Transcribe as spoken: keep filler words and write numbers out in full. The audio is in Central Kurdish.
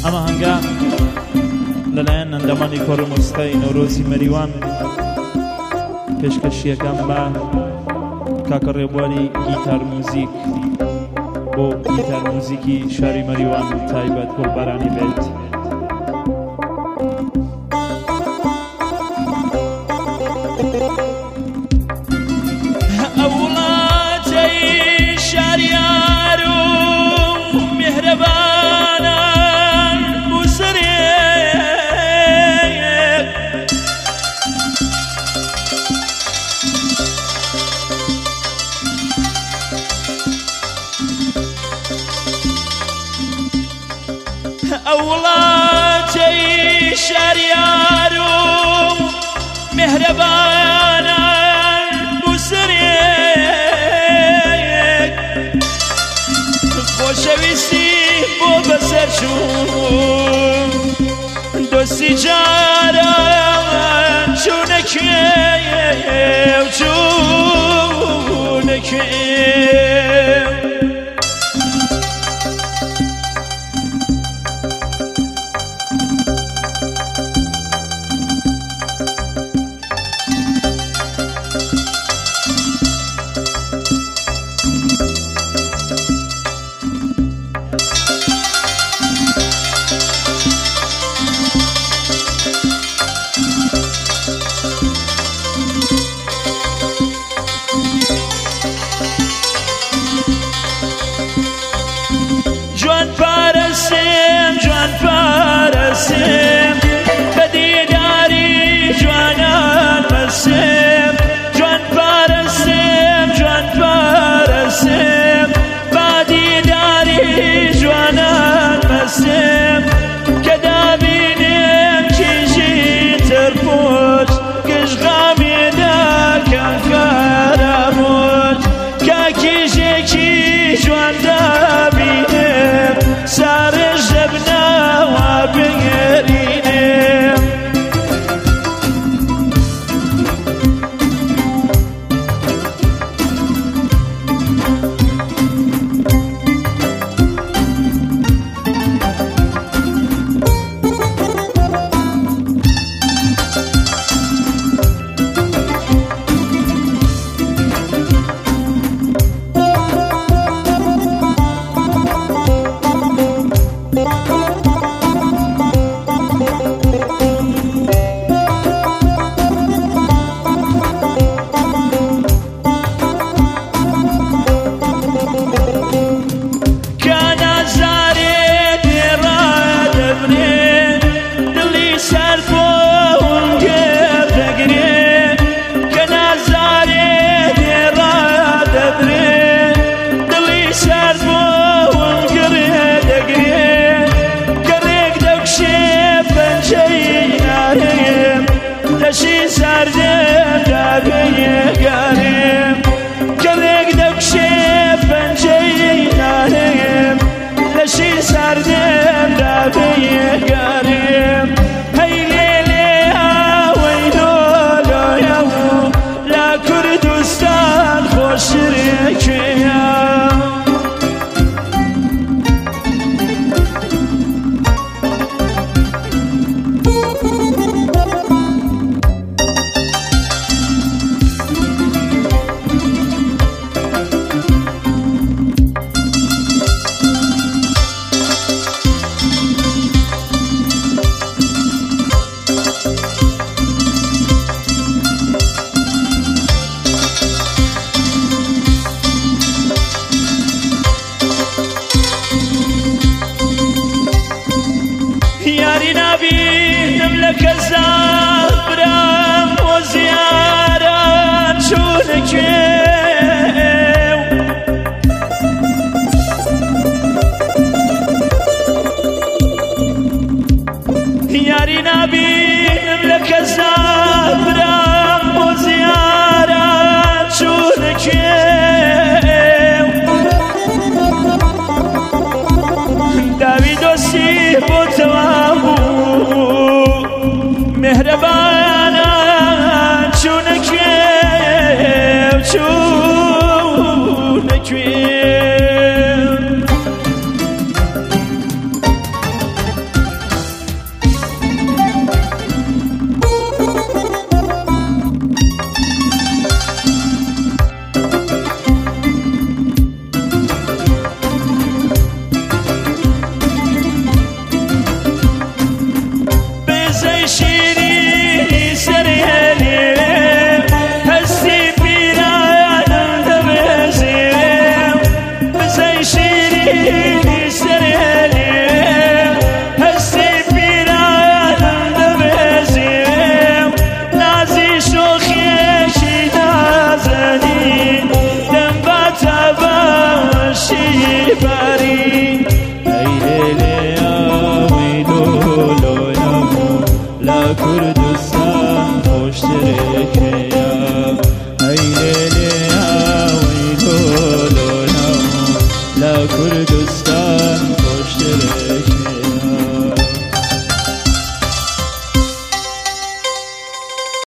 ئەمە هەنگا لەلایەن ئەندەمانی کۆڕمۆسیقای نۆرۆزی مەریوان پێشکەشیەکەم بە کاکە ڕێبواری گیتار موزیک بۆ گیتار موزیکی شاری مەریوان تایبەت گوڵبارانی بێت. ئەوڵاتەی شاریار و میهرەبانان بوسرێک خۆشەویستی بۆ بەسەر چوون دۆستی جاران چوونەکێو چوونەکێو جوان پارەسێم جوان پارەسێم بە دیداری جوانان مەسێم جوان پارەسێم جوان پارەسێم بە دیداری جوانان مەسێم کە دابینێم کیژی ترپۆش گشتغامێدا کەم کارەمۆش کە کیژێکی جوان دابینێم سارش دەبنەوە بگەرینێم لەشی ساردێم دابێگارێم کەڵێک دەکشێ پەنجەی نارێم لەشی ساردێم دابێگارێم هەی لێلێ ئاوەی لۆلۆیە و لا کوردستان خۆشرێکێیە یاری نبینم لە کەسا برام بۆ زیاران چوونەکێ